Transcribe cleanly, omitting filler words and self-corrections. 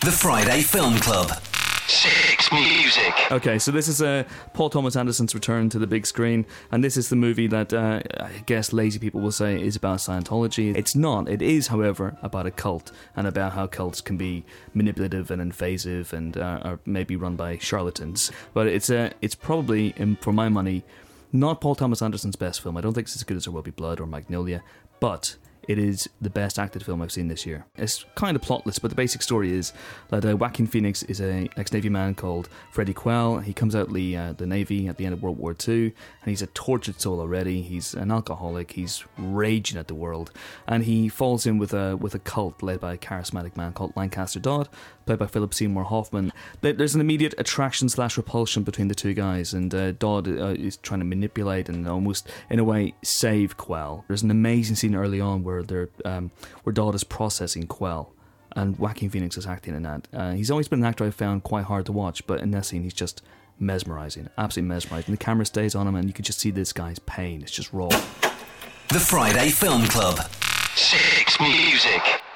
The Friday Film Club. 6 Music. Okay, so this is Paul Thomas Anderson's return to the big screen, and this is the movie that I guess lazy people will say is about Scientology. It's not. It is, however, about a cult, and about how cults can be manipulative and invasive and are maybe run by charlatans. But it's probably, for my money, not Paul Thomas Anderson's best film. I don't think it's as good as There Will Be Blood or Magnolia, but it is the best acted film I've seen this year. It's kind of plotless, but the basic story is that Joaquin Phoenix is an ex-Navy man called Freddie Quell. He comes out the Navy at the end of World War II, and he's a tortured soul already. He's an alcoholic. He's raging at the world, and he falls in with a cult led by a charismatic man called Lancaster Dodd, played by Philip Seymour Hoffman. There's an immediate attraction/repulsion between the two guys, and Dodd is trying to manipulate and almost, in a way, save Quell. There's an amazing scene early on where Dodd is processing Quell, and Joaquin Phoenix is acting in that. He's always been an actor I've found quite hard to watch, but in that scene he's just mesmerising, absolutely mesmerising. The camera stays on him and you can just see this guy's pain. It's just raw. The Friday Film Club. 6 Music.